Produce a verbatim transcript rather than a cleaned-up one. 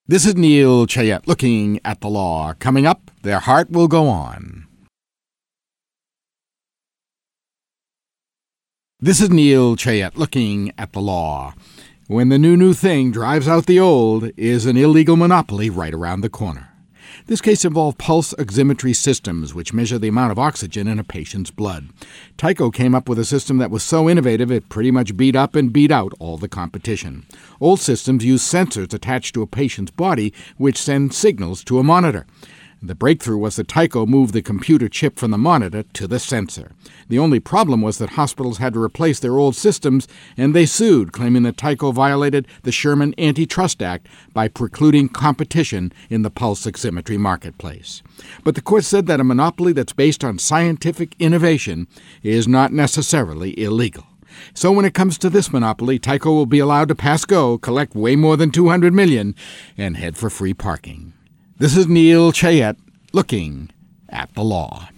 This is Neil Chayette looking at the law. Coming up, Their Heart Will Go On. This is Neil Chayette looking at the law. When the new new thing drives out the old, is an illegal monopoly right around the corner. This case involved pulse oximetry systems, which measure the amount of oxygen in a patient's blood. Tyco came up with a system that was so innovative it pretty much beat up and beat out all the competition. Old systems use sensors attached to a patient's body, which send signals to a monitor. The breakthrough was that Tyco moved the computer chip from the monitor to the sensor. The only problem was that hospitals had to replace their old systems, and they sued, claiming that Tyco violated the Sherman Antitrust Act by precluding competition in the pulse oximetry marketplace. But the court said that a monopoly that's based on scientific innovation is not necessarily illegal. So when it comes to this monopoly, Tyco will be allowed to pass go, collect way more than two hundred million dollars, and head for free parking. This is Neil Chayette looking at the law.